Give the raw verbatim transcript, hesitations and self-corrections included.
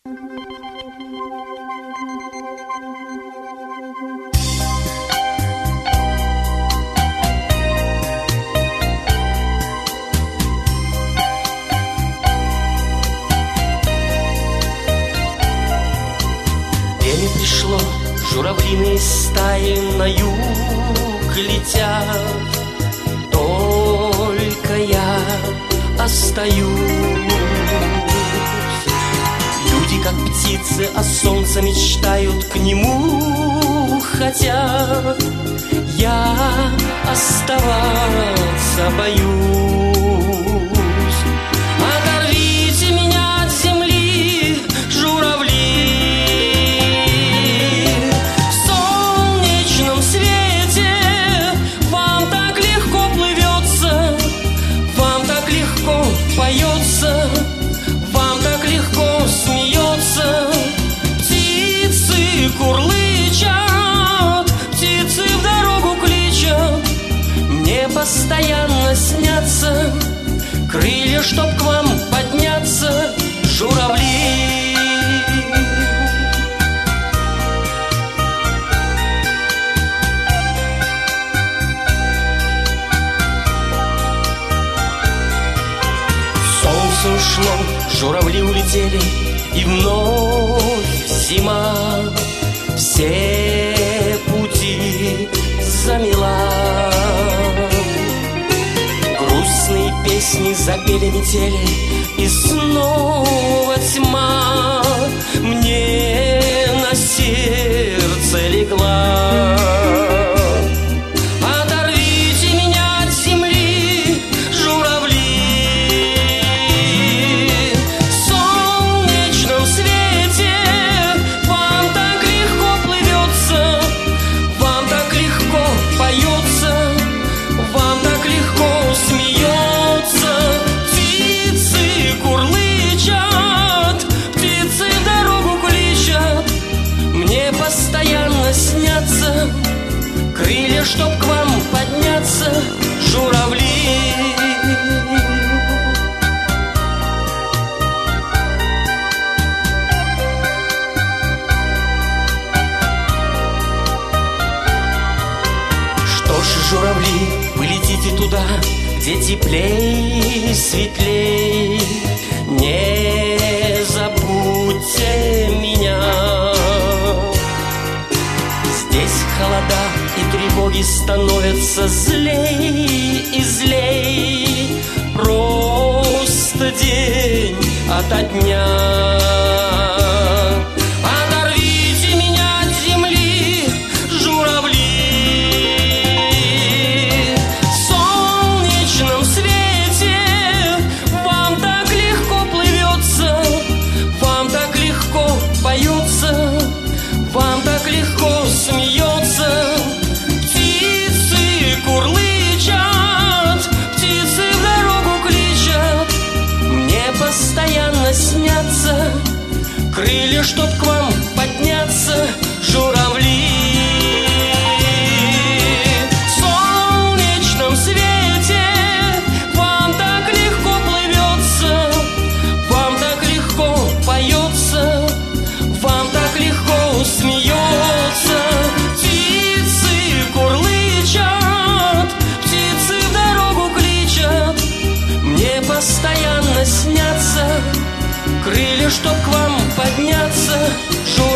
Время пришло, журавлиные стаи на юг летят. Только я остаюсь. Люди, как птицы, о солнце мечтают, к нему хотят. Я оставаться боюсь. Оторвите меня от земли, журавли. В солнечном свете вам так легко плывется, вам так легко поется, вам так легко смеется. Птицы курлычат, птицы в дорогу кличат. Мне постоянно снятся крылья, чтоб к вам подняться, журавли. Солнце ушло, журавли улетели, и вновь зима все пути замела. Грустные песни запели метели, и снова тьма мне на сердце легла. Оторвите меня от земли, журавли. В солнечном свете вам так легко плывется, вам так легко поется, вам так легко смеется. Птицы курлычат, птицы в дорогу кличат. Мне постоянно снятся крылья, чтоб к вам подняться, журавли. Что ж, журавли, вы летите туда, где теплей, светлей. Не забудьте меня. Здесь холода и тревоги становятся злей и злей. Просто день ото дня. Оторвите меня от земли, журавли. В солнечном свете вам так легко плывется, вам так легко поется, вам так легко смеется. Птицы курлычат, птицы в дорогу кличат. Мне постоянно снятся крылья, чтоб к вам подняться, журавли. В солнечном свете вам так легко плывется, вам так легко поется, вам так легко смеется. Птицы курлычат, птицы в дорогу кличат. Мне постоянно снятся крылья, чтоб к вам подняться, журавли.